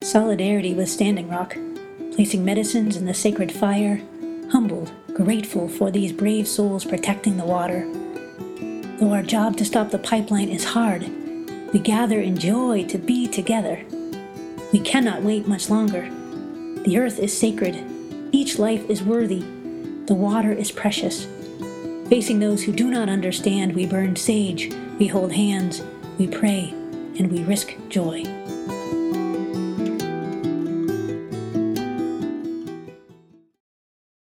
solidarity with Standing Rock, placing medicines in the sacred fire, humbled, grateful for these brave souls protecting the water. Though our job to stop the pipeline is hard, we gather in joy to be together. We cannot wait much longer. The earth is sacred. Each life is worthy. The water is precious. Facing those who do not understand, we burn sage, we hold hands, we pray, and we risk joy.